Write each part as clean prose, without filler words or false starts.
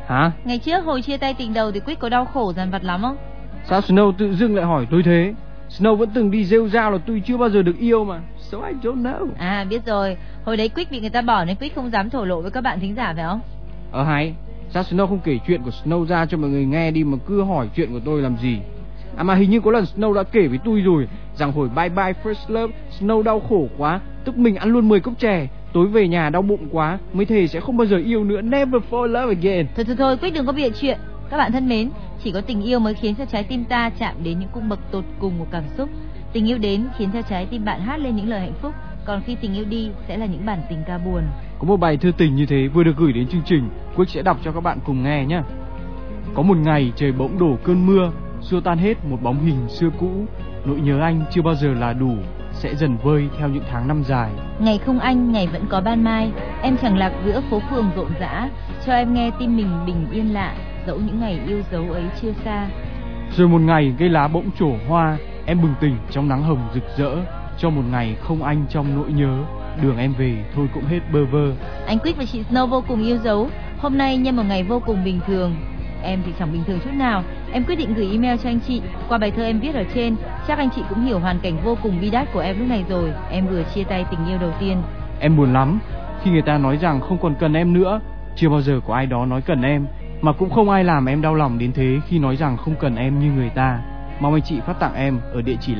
Hả? Ngày trước hồi chia tay tình đầu thì Quick có đau khổ dằn vặt lắm không? Sao Snow tự dưng lại hỏi tôi thế? Snow vẫn từng đi rêu rao là tôi chưa bao giờ được yêu mà. So I don't know. À biết rồi, hồi đấy Quick bị người ta bỏ nên Quick không dám thổ lộ với các bạn thính giả phải không? Hay, sao Snow không kể chuyện của Snow ra cho mọi người nghe đi mà cứ hỏi chuyện của tôi làm gì? À mà hình như có lần Snow đã kể với tôi rồi rằng hồi Bye Bye First Love Snow đau khổ quá, tức mình ăn luôn 10 cốc chè, tối về nhà đau bụng quá, mới thề sẽ không bao giờ yêu nữa, never fall in love again. Thôi, Quick đừng có bịa chuyện. Các bạn thân mến, chỉ có tình yêu mới khiến cho trái tim ta chạm đến những cung bậc tột cùng của cảm xúc. Tình yêu đến khiến cho trái tim bạn hát lên những lời hạnh phúc, còn khi tình yêu đi sẽ là những bản tình ca buồn. Có một bài thư tình như thế vừa được gửi đến chương trình, Quick sẽ đọc cho các bạn cùng nghe nhé. Có một ngày trời bỗng đổ cơn mưa, xua tan hết một bóng hình xưa cũ. Nỗi nhớ anh chưa bao giờ là đủ, sẽ dần vơi theo những tháng năm dài. Ngày không anh, ngày vẫn có ban mai. Em chẳng lạc giữa phố phường rộn rã, cho em nghe tim mình bình yên lạ, dẫu những ngày yêu dấu ấy chưa xa. Rồi một ngày cây lá bỗng trổ hoa, em bừng tỉnh trong nắng hồng rực rỡ. Cho một ngày không anh trong nỗi nhớ, đường em về thôi cũng hết bơ vơ. Anh Quick và chị Snow vô cùng yêu dấu. Hôm nay nhân một ngày vô cùng bình thường. Em thì chẳng bình thường chút nào. Em quyết định gửi email cho anh chị. Qua bài thơ em viết ở trên, chắc anh chị cũng hiểu hoàn cảnh vô cùng bi đát của em lúc này rồi. Em vừa chia tay tình yêu đầu tiên. Em buồn lắm khi người ta nói rằng không còn cần em nữa. Chưa bao giờ có ai đó nói cần em, mà cũng không ai làm em đau lòng đến thế khi nói rằng không cần em như người ta. Mong anh chị phát tặng em ở địa chỉ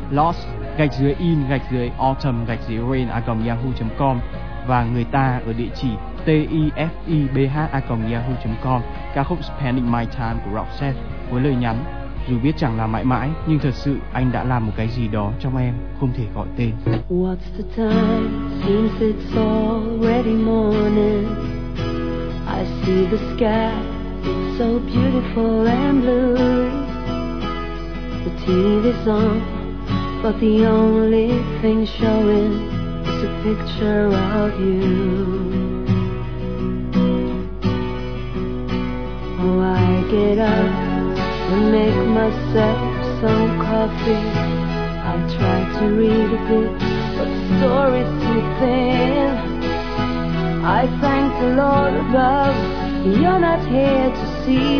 lost_in_autumn_rain@yahoo.com và người ta ở địa chỉ tifebh@yahoo.com. Ca khúc Spending My Time của Roxette với lời nhắn: dù biết chẳng là mãi mãi, nhưng thật sự anh đã làm một cái gì đó trong em không thể gọi tên. What's the time? Seems it's already morning. I see the sky, it's so beautiful and blue. The TV's on, but the only thing showing is a picture of you. Oh, I get up and make myself some coffee. I try to read a bit, but the story's too thin. I thank the Lord above, you're not here to see